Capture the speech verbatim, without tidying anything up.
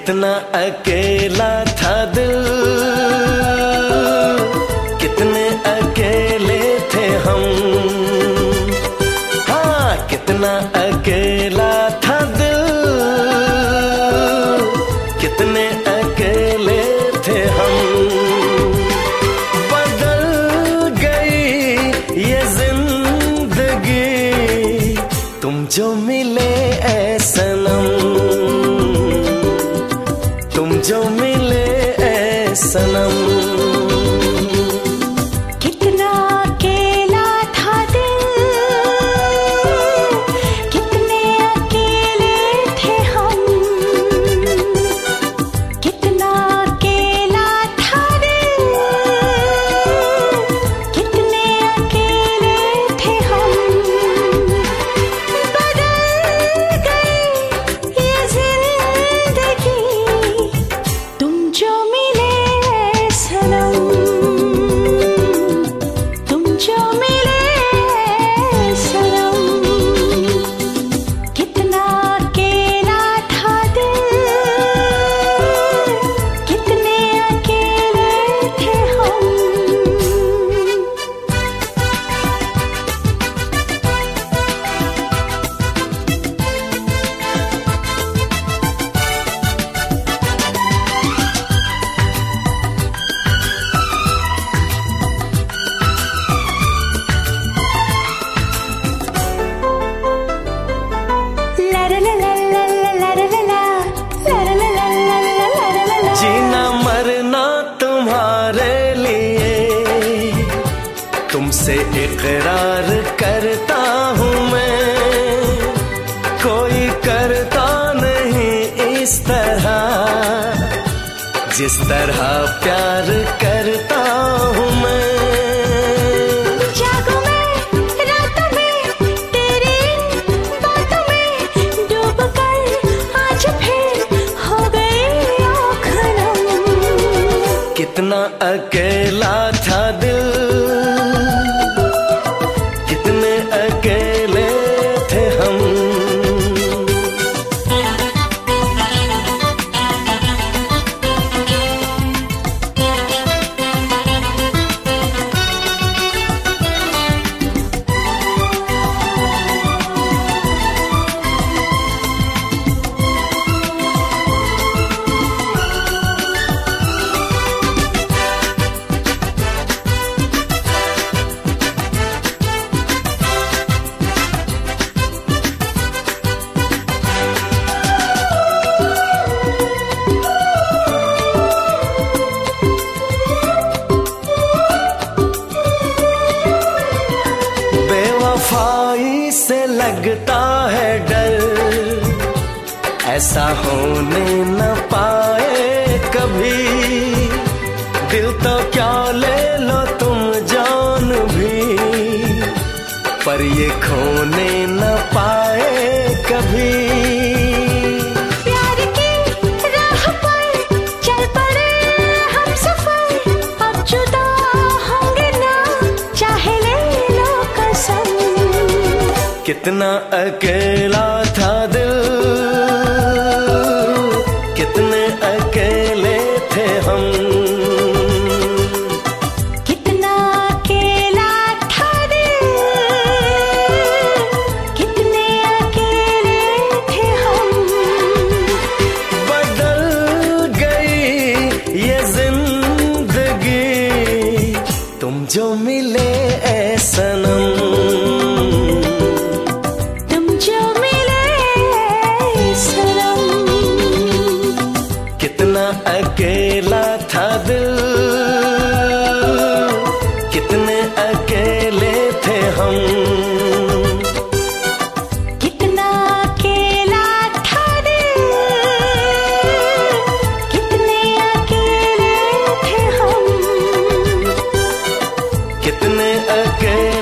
कितना अकेला था दिल, कितने अकेले थे हम। हाँ, कितना अकेला था दिल, कितने अकेले थे हम। बदल गई ये जिंदगी, तुम जो मिले ऐ सनम, तुम जो मिले ऐ सनम। कितना अकेला था दिल, कितने अकेले थे हम। कितना अकेला था दिल, कितने अकेले थे हम। बदल गई ये जिंदगी, तुम जो मिले ऐ सनम, तुम जो मिले ऐ सनम। कितना अकेला था दिल, कितने अकेले थे हम। जीना मरना तुम्हारे लिए, तुमसे इकरार करता हूँ मैं। कोई करता नहीं इस तरह, जिस तरह प्यार करता हूँ मैं। जागो मैं रातों में तेरी बातों में डूब कर, आज फिर हो गई आँख नम। कितना अकेला था दिल, कितने अकेले थे हम। बेवफाई से लगता है डर, ऐसा होने न पाए कभी। दिल तो क्या ले लो तुम जान भी, पर ये खोने न पाए कभी। प्यार की राह पर चल पड़े हम सफर, अब जुदा होंगे ना चाहे ले लो कसम। कितना अकेला था दिल, कितने अकेले थे हम। कितना अकेला था दिल, कितने अकेले थे हम। बदल गई ये जिंदगी, तुम जो मिले ऐ सनम, तुम जो मिले ऐ सनम। कितना अकेला था दिल, कितने अकेले थे हम। कितना अकेला था दिल, कितने अकेले थे हम। कितने अकेले